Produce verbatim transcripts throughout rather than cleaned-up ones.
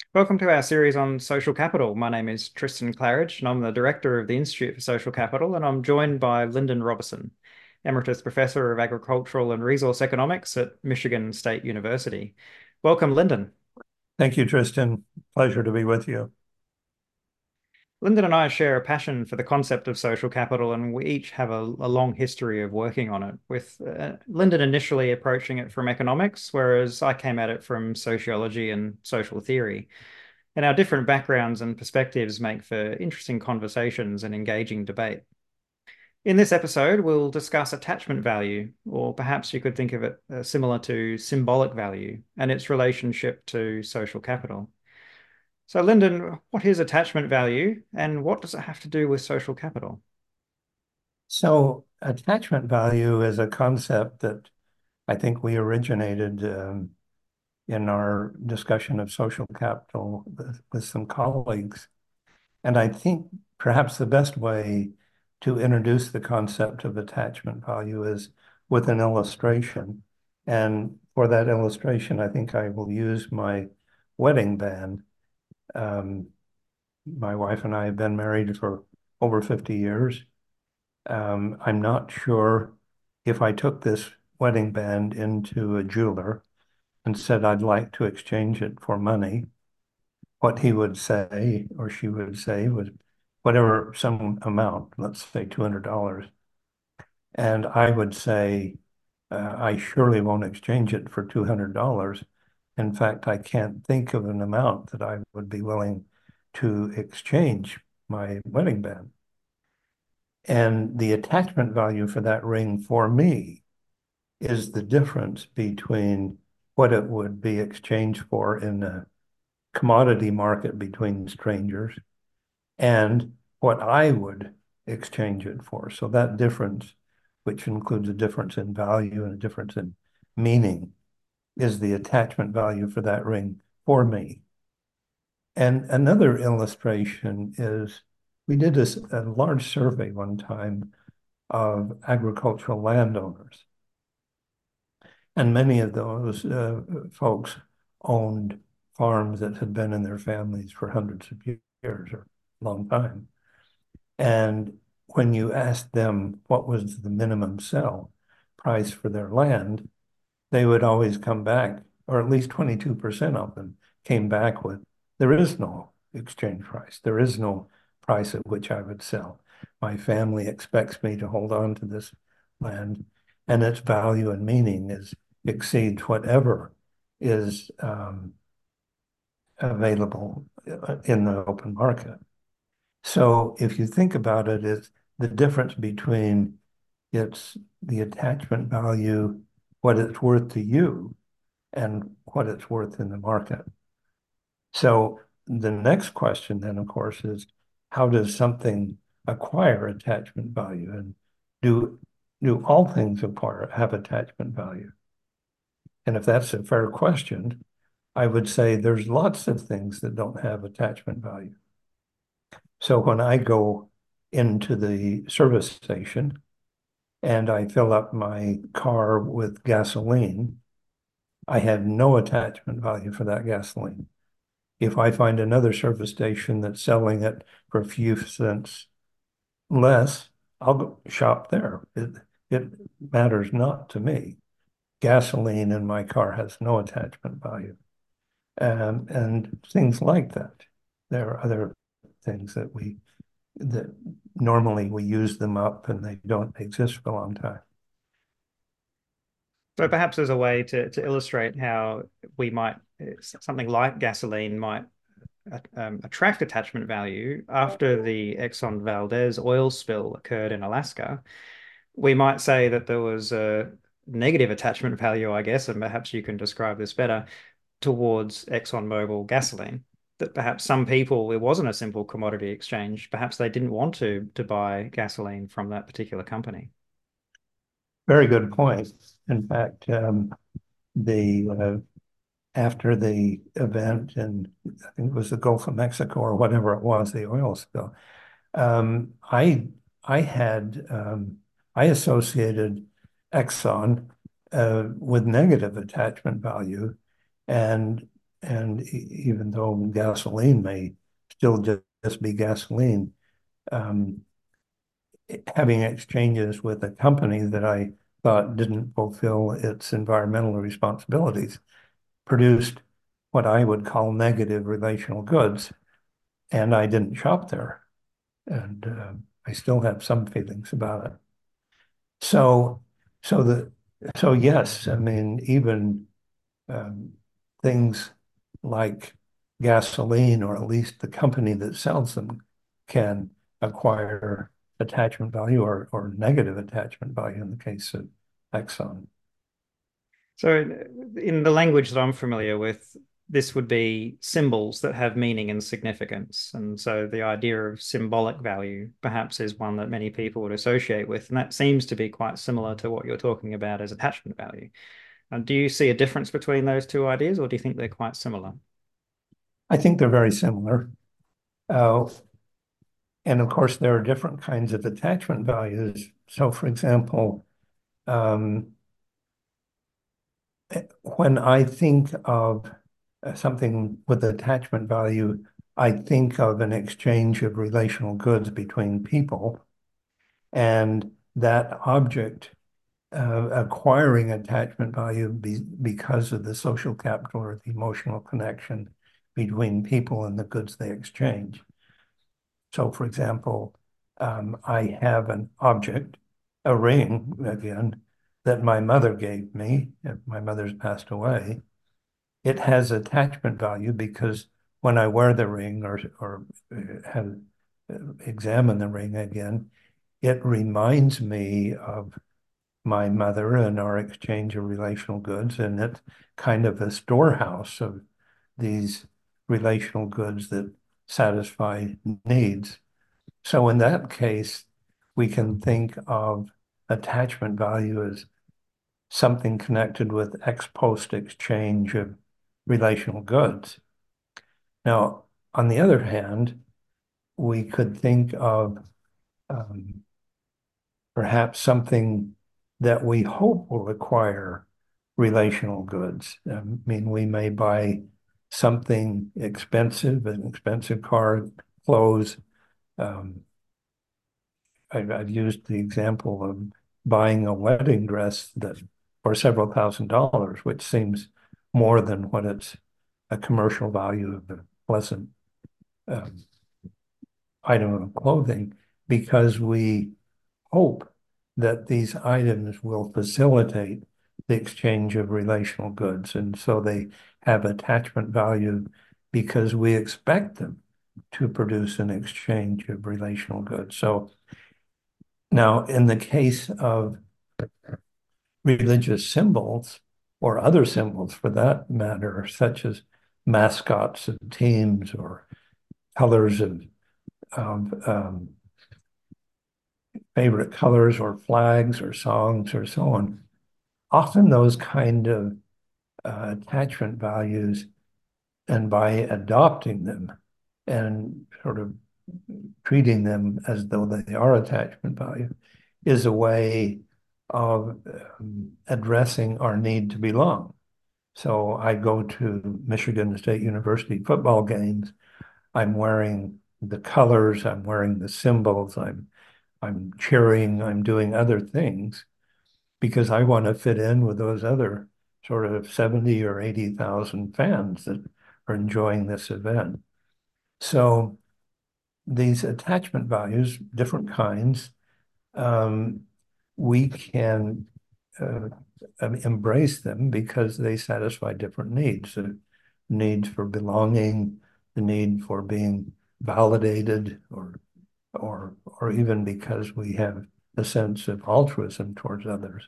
Welcome to our series on social capital. My name is Tristan Claridge, and I'm the director of the Institute for Social Capital, and I'm joined by Lyndon Robertson, Emeritus Professor of Agricultural and Resource Economics at Michigan State University. Welcome, Lyndon. Thank you, Tristan. Pleasure to be with you. Lyndon and I share a passion for the concept of social capital, and we each have a, a long history of working on it, with uh, Lyndon initially approaching it from economics, whereas I came at it from sociology and social theory. And our different backgrounds and perspectives make for interesting conversations and engaging debate. In this episode, we'll discuss attachment value, or perhaps you could think of it uh, similar to symbolic value and its relationship to social capital. So, Lyndon, what is attachment value and what does it have to do with social capital? So, attachment value is a concept that I think we originated um, in our discussion of social capital with, with some colleagues. And I think perhaps the best way to introduce the concept of attachment value is with an illustration. And for that illustration, I think I will use my wedding band. Um, my wife and I have been married for over fifty years. Um, I'm not sure if I took this wedding band into a jeweler and said I'd like to exchange it for money, what he would say or she would say was whatever some amount, let's say two hundred dollars. And I would say, uh, I surely won't exchange it for two hundred dollars. In fact, I can't think of an amount that I would be willing to exchange my wedding band. And the attachment value for that ring for me is the difference between what it would be exchanged for in a commodity market between strangers and what I would exchange it for. So that difference, which includes a difference in value and a difference in meaning, is the attachment value for that ring for me. And another illustration is we did this, a large survey one time of agricultural landowners. And many of those uh, folks owned farms that had been in their families for hundreds of years or a long time. And when you asked them what was the minimum sell price for their land, they would always come back, or at least twenty-two percent of them came back with, there is no exchange price. There is no price at which I would sell. My family expects me to hold on to this land, and its value and meaning is exceeds whatever is um, available in the open market. So if you think about it, it's the difference between it's the attachment value, what it's worth to you, and what it's worth in the market. So the next question then, of course, is how does something acquire attachment value? And do do all things acquire have attachment value? And if that's a fair question, I would say there's lots of things that don't have attachment value. So when I go into the service station and I fill up my car with gasoline, I have no attachment value for that gasoline. If I find another service station that's selling it for a few cents less, I'll go shop there. It, it matters not to me. Gasoline in my car has no attachment value. Um, and things like that. There are other things that we that normally we use them up and they don't exist for a long time. So, perhaps as a way to, to illustrate how we might, something like gasoline might uh, um, attract attachment value after the Exxon Valdez oil spill occurred in Alaska, we might say that there was a negative attachment value, I guess, and perhaps you can describe this better, towards ExxonMobil gasoline. That perhaps some people, it wasn't a simple commodity exchange. Perhaps they didn't want to to buy gasoline from that particular company. Very good point. In fact, um, the uh, after the event, and I think it was the Gulf of Mexico or whatever it was, the oil spill, um, I I had um, I associated Exxon uh, with negative attachment value, and and e- even though gasoline may still just, just be gasoline, um, having exchanges with a company that I thought didn't fulfill its environmental responsibilities produced what I would call negative relational goods, and I didn't shop there, and uh, I still have some feelings about it. So, so the so yes, I mean even um, things like gasoline, or at least the company that sells them, can acquire attachment value or, or negative attachment value in the case of Exxon. So, in the language that I'm familiar with, this would be symbols that have meaning and significance. And so, the idea of symbolic value perhaps is one that many people would associate with. And that seems to be quite similar to what you're talking about as attachment value. And do you see a difference between those two ideas, or do you think they're quite similar? I think they're very similar. Uh, and of course, there are different kinds of attachment values. So, for example, um, when I think of something with attachment value, I think of an exchange of relational goods between people, and that object uh, acquiring attachment value be, because of the social capital or the emotional connection between people and the goods they exchange. So, for example, um, I have an object, a ring, again, that my mother gave me. My mother's passed away. It has attachment value because when I wear the ring, or or uh, have uh, examine the ring again, it reminds me of my mother and our exchange of relational goods, and it's kind of a storehouse of these relational goods that satisfy needs. So in that case, we can think of attachment value as something connected with ex post exchange of relational goods. Now, on the other hand, we could think of um, perhaps something that we hope will acquire relational goods. I mean, we may buy something expensive, an expensive car, clothes. Um, I've, I've used the example of buying a wedding dress that for several thousand dollars, which seems more than what its a commercial value of a pleasant um, item of clothing, because we hope that these items will facilitate the exchange of relational goods. And so they have attachment value because we expect them to produce an exchange of relational goods. So now, in the case of religious symbols, or other symbols for that matter, such as mascots of teams or colors of, of um, favorite colors or flags or songs or so on, often those kind of uh, attachment values, and by adopting them and sort of treating them as though they are attachment value, is a way of um, addressing our need to belong. So I go to Michigan State University football games. I'm wearing the colors, I'm wearing the symbols, I'm I'm cheering, I'm doing other things because I want to fit in with those other sort of seventy or eighty thousand fans that are enjoying this event. So these attachment values, different kinds, um, we can uh, um, embrace them because they satisfy different needs. The need for belonging, the need for being validated, or or or even because we have a sense of altruism towards others.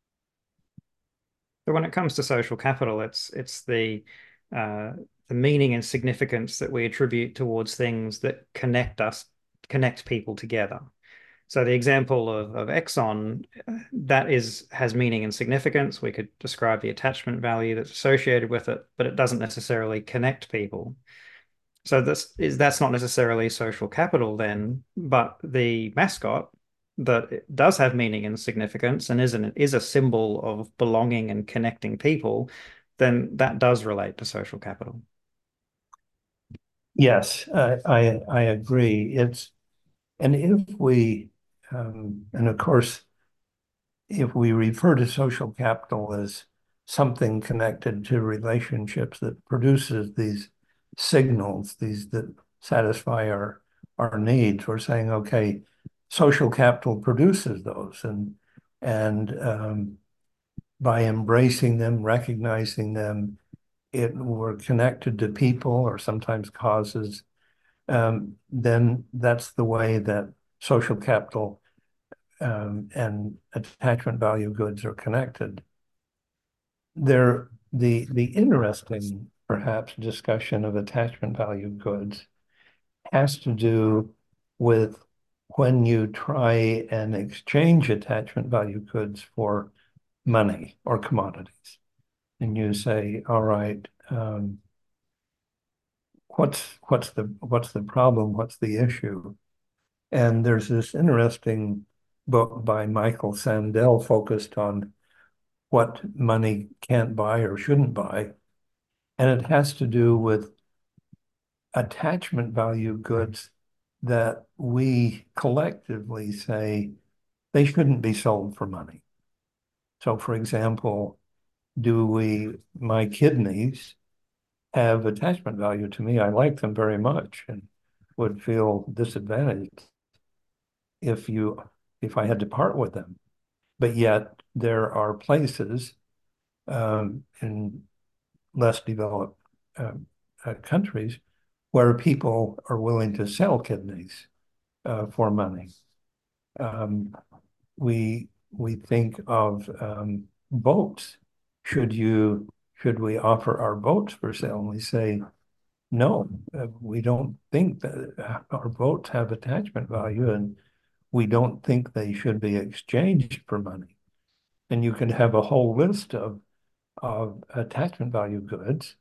So when it comes to social capital, it's it's the uh, the meaning and significance that we attribute towards things that connect us, connect people together. So the example of, of Exxon, uh, that is has meaning and significance. We could describe the attachment value that's associated with it, but it doesn't necessarily connect people. So this is that's not necessarily social capital then, but the mascot that it does have meaning and significance and is an, is a symbol of belonging and connecting people. then that does relate to social capital. Yes, I, I I agree. It's and if we um, and of course, if we refer to social capital as something connected to relationships that produces these signals, these that satisfy our our needs, we're saying, okay, social capital produces those, and and um, by embracing them, recognizing them, it we're connected to people or sometimes causes, um, then that's the way that social capital um, and attachment value goods are connected. There, the the interesting, perhaps, discussion of attachment value goods has to do with when you try and exchange attachment value goods for money or commodities, and you say, "All right, um, what's what's the what's the problem? What's the issue?" And there's this interesting book by Michael Sandel focused on what money can't buy or shouldn't buy. And it has to do with attachment value goods that we collectively say they shouldn't be sold for money. So, for example, do we, my kidneys have attachment value to me? I like them very much and would feel disadvantaged if you if I had to part with them. But yet there are places um, in less developed uh, uh, countries where people are willing to sell kidneys uh, for money. Um, we we think of um, boats. Should you should we offer our boats for sale? And we say no. Uh, we don't think that our boats have attachment value, and we don't think they should be exchanged for money. And you can have a whole list of of attachment value goods.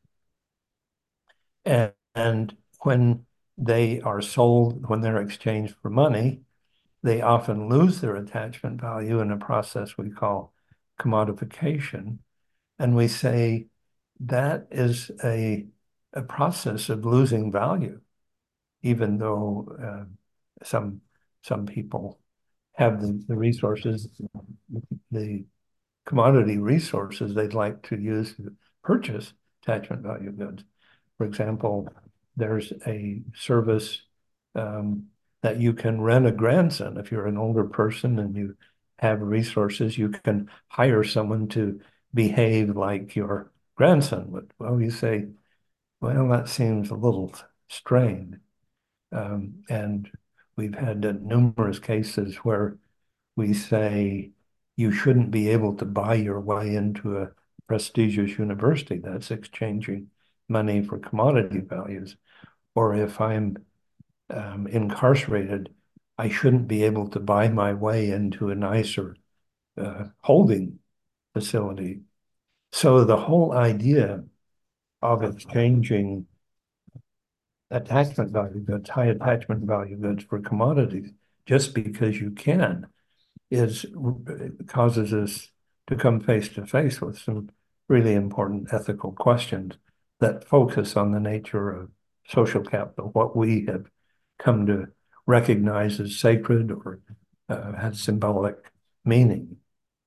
And, and when they are sold, when they're exchanged for money, they often lose their attachment value in a process we call commodification. And we say that is a, a process of losing value, even though uh, some some people have the, the resources, the commodity resources they'd like to use to purchase attachment value goods. For example, there's a service um, that you can rent a grandson. If you're an older person and you have resources, you can hire someone to behave like your grandson would. Well, you say, well, that seems a little strained. Um, and we've had uh, numerous cases where we say you shouldn't be able to buy your way into a prestigious university. That's exchanging money for commodity values. Or if I'm um, incarcerated, I shouldn't be able to buy my way into a nicer uh, holding facility. So the whole idea of exchanging attachment value goods, high attachment value goods for commodities, just because you can, is causes us to come face to face with some really important ethical questions that focus on the nature of social capital, what we have come to recognize as sacred or uh, has symbolic meaning.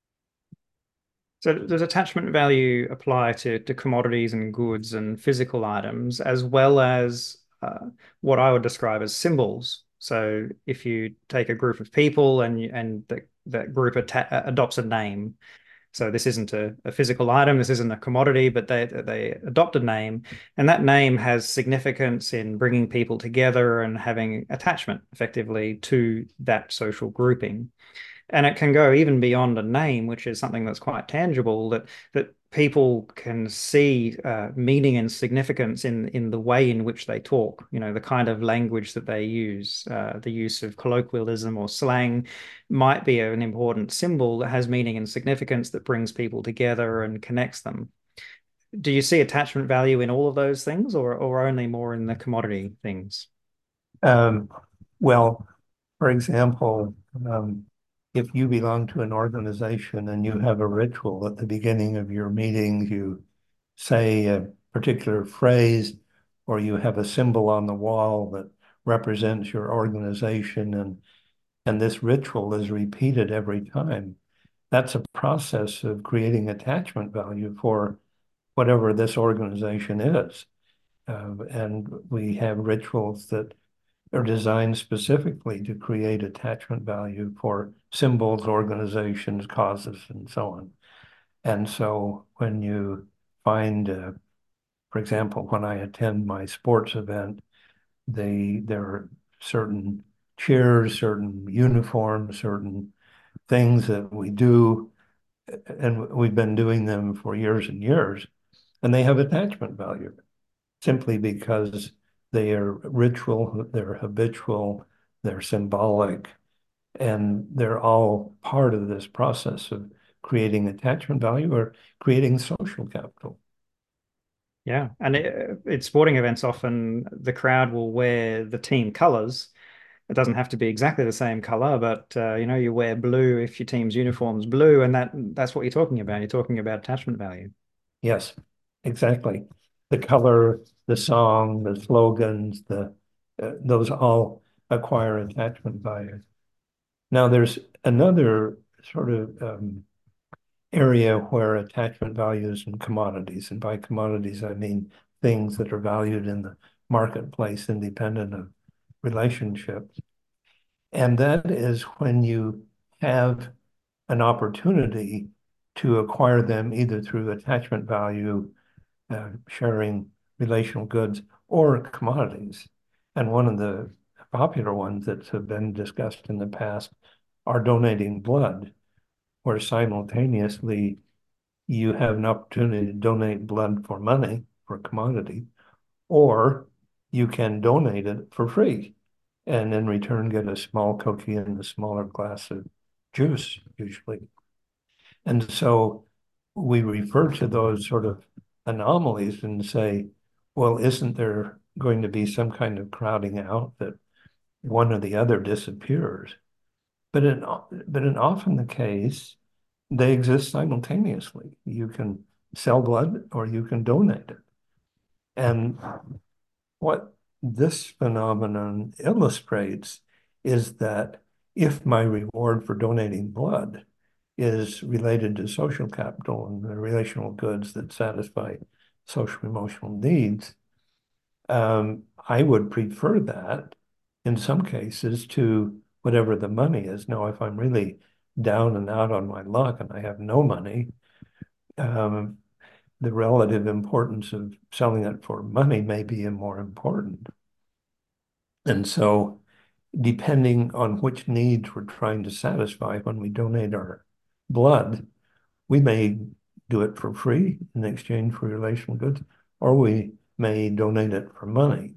So does attachment value apply to, to commodities and goods and physical items, as well as uh, what I would describe as symbols? So if you take a group of people and and that that group adopts a name, so this isn't a, a physical item, this isn't a commodity, but they they adopt a name, and that name has significance in bringing people together and having attachment effectively to that social grouping. And it can go even beyond a name, which is something that's quite tangible, that that people can see uh, meaning and significance in in the way in which they talk, you know, the kind of language that they use. Uh, the use of colloquialism or slang might be an important symbol that has meaning and significance that brings people together and connects them. Do you see attachment value in all of those things, or or only more in the commodity things? Um, well, for example, um, if you belong to an organization and you have a ritual at the beginning of your meetings, you say a particular phrase, or you have a symbol on the wall that represents your organization, and and this ritual is repeated every time. That's a process of creating attachment value for whatever this organization is. Uh, and we have rituals that are designed specifically to create attachment value for symbols, organizations, causes, and so on. And so when you find, uh, for example, when I attend my sports event, they there are certain cheers, certain uniforms, certain things that we do, and we've been doing them for years and years, and they have attachment value simply because they are ritual, they're habitual, they're symbolic, and they're all part of this process of creating attachment value or creating social capital. Yeah, and it, at sporting events, often the crowd will wear the team colors. It doesn't have to be exactly the same color, but uh, you know, you wear blue if your team's uniform's blue, and that that's what you're talking about. You're talking about attachment value. Yes, exactly. The color, the song, the slogans, the uh, those all acquire attachment value. Now, there's another sort of um, area where attachment values and commodities, and by commodities, I mean things that are valued in the marketplace independent of relationships. And that is when you have an opportunity to acquire them either through attachment value, uh, sharing relational goods, or commodities. And one of the popular ones that have been discussed in the past are donating blood, where simultaneously you have an opportunity to donate blood for money, for commodity, or you can donate it for free and in return get a small cookie and a smaller glass of juice, usually. And so we refer to those sort of anomalies and say, well, isn't there going to be some kind of crowding out that one or the other disappears? But in, but in often the case, they exist simultaneously. You can sell blood or you can donate it. And what this phenomenon illustrates is that if my reward for donating blood is related to social capital and the relational goods that satisfy social emotional needs, um, I would prefer that in some cases to whatever the money is. Now, if I'm really down and out on my luck and I have no money, um, the relative importance of selling it for money may be more important. And so, depending on which needs we're trying to satisfy when we donate our blood, we may do it for free in exchange for relational goods, or we may donate it for money.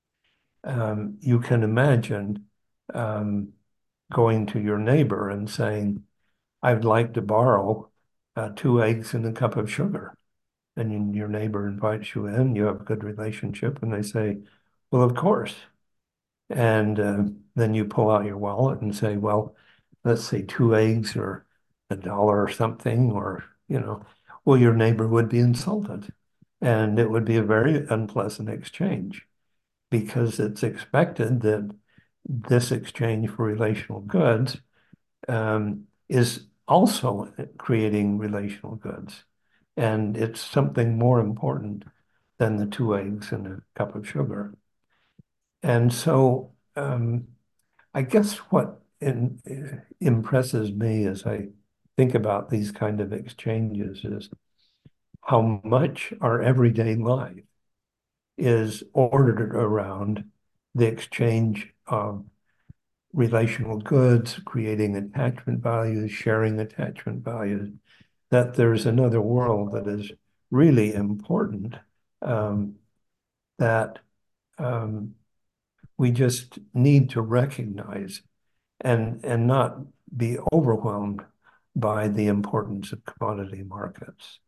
Um, you can imagine um, going to your neighbor and saying, I'd like to borrow uh, two eggs and a cup of sugar. And your neighbor invites you in, you have a good relationship, and they say, well, of course. And uh, then you pull out your wallet and say, well, let's say two eggs or a dollar or something, or, you know, well, your neighbor would be insulted. And it would be a very unpleasant exchange because it's expected that this exchange for relational goods um, is also creating relational goods. And it's something more important than the two eggs and a cup of sugar. And so um, I guess what in, uh, impresses me as I think about these kind of exchanges is how much our everyday life is ordered around the exchange of relational goods, creating attachment values, sharing attachment values, that there's another world that is really important um, that um, we just need to recognize and and not be overwhelmed by the importance of commodity markets.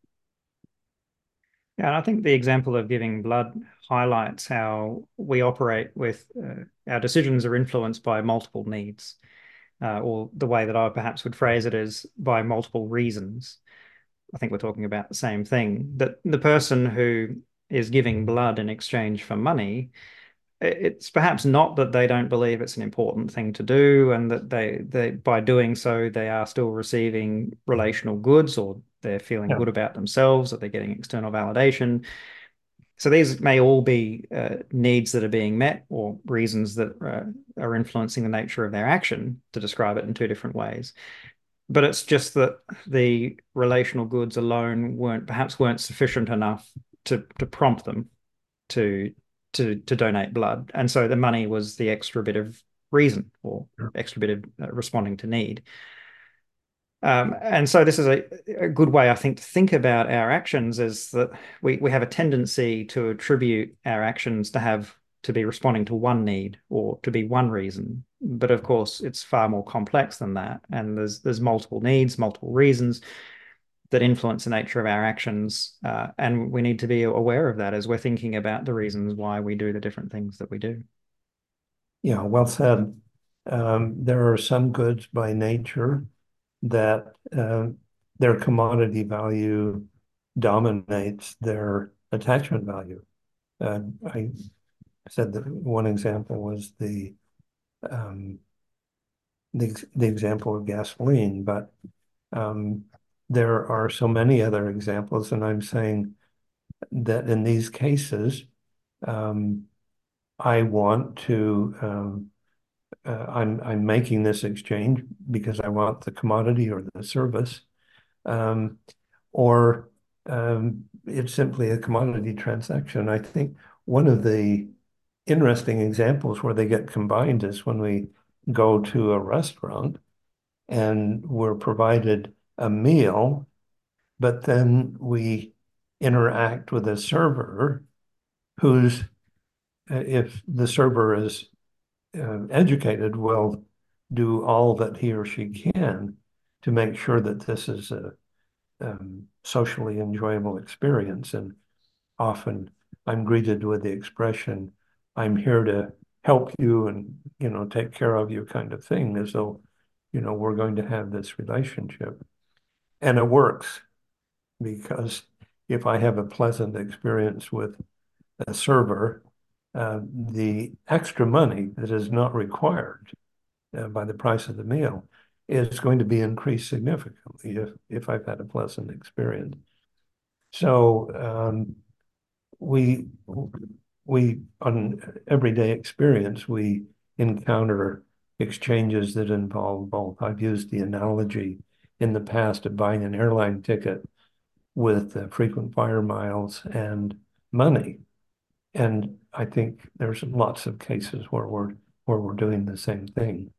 Yeah, and I think the example of giving blood highlights how we operate with uh, our decisions are influenced by multiple needs, uh, or the way that I perhaps would phrase it is by multiple reasons. I think we're talking about the same thing, that the person who is giving blood in exchange for money, it's perhaps not that they don't believe it's an important thing to do and that they they by doing so they are still receiving relational goods, or they're feeling Yeah. good about themselves, that they're getting external validation. So these may all be uh, needs that are being met, or reasons that uh, are influencing the nature of their action, to describe it in two different ways. But it's just that the relational goods alone weren't perhaps weren't sufficient enough to to prompt them to to to donate blood, and so the money was the extra bit of reason, or Sure. extra bit of uh, responding to need. Um, and so this is a, a good way, I think, to think about our actions, is that we, we have a tendency to attribute our actions to have to be responding to one need or to be one reason. But of course, it's far more complex than that. And there's there's multiple needs, multiple reasons that influence the nature of our actions. Uh, and we need to be aware of that as we're thinking about the reasons why we do the different things that we do. Yeah, well said. Um, there are some goods by nature that uh, their commodity value dominates their attachment value. Uh, I said that one example was the um, the, the example of gasoline, but um, there are so many other examples, and I'm saying that in these cases, um, I want to um, uh, I'm I'm making this exchange because I want the commodity or the service, um, or um, it's simply a commodity transaction. I think one of the interesting examples where they get combined is when we go to a restaurant and we're provided a meal, but then we interact with a server who's, uh, if the server is uh, educated, will do all that he or she can to make sure that this is a um, socially enjoyable experience. And often I'm greeted with the expression, I'm here to help you and, you know, take care of you kind of thing, as though, you know, we're going to have this relationship. And it works because if I have a pleasant experience with a server, uh, the extra money that is not required uh, by the price of the meal is going to be increased significantly if, if I've had a pleasant experience. So um, we we on everyday experience we encounter exchanges that involve both. I've used the analogy in the past of buying an airline ticket with uh, frequent flyer miles and money. And I think there's lots of cases where we're where we're doing the same thing.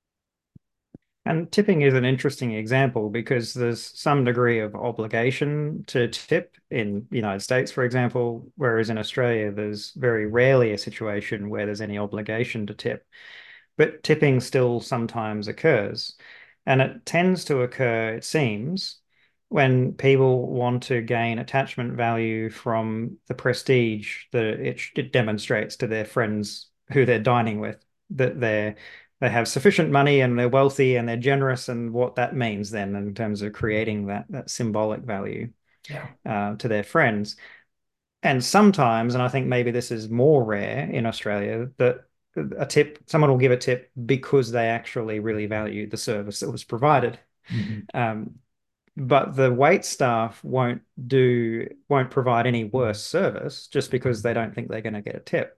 And tipping is an interesting example because there's some degree of obligation to tip in the United States, for example, whereas in Australia, there's very rarely a situation where there's any obligation to tip. But tipping still sometimes occurs. And it tends to occur, it seems, when people want to gain attachment value from the prestige that it, it demonstrates to their friends who they're dining with, that they're they have sufficient money and they're wealthy and they're generous, and what that means then in terms of creating that that symbolic value Yeah. uh, to their friends. And sometimes, and I think maybe this is more rare in Australia, that a tip, someone will give a tip because they actually really value the service that was provided. Mhm. Um, but the wait staff won't do, won't provide any worse service just because they don't think they're going to get a tip.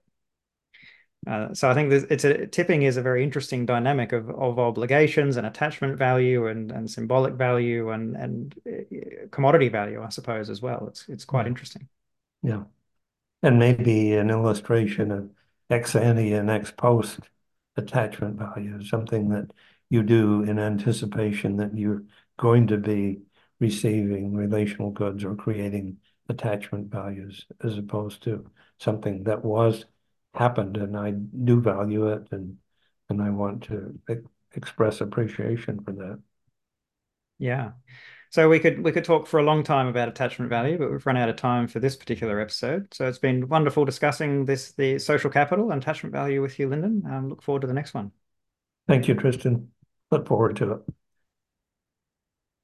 Uh, so I think this, it's a tipping is a very interesting dynamic of, of obligations and attachment value and, and symbolic value and and uh, commodity value, I suppose, as well. It's it's quite Yeah. interesting. Yeah. And maybe an illustration of ex ante and ex post attachment value, something that you do in anticipation that you're going to be receiving relational goods or creating attachment values, as opposed to something that was happened and I do value it and and I want to e express appreciation for that. Yeah. So we could we could talk for a long time about attachment value, but we've run out of time for this particular episode. So it's been wonderful discussing this the social capital and attachment value with you, Lyndon. Um, look forward to the next one. Thank you, Tristan. Look forward to it.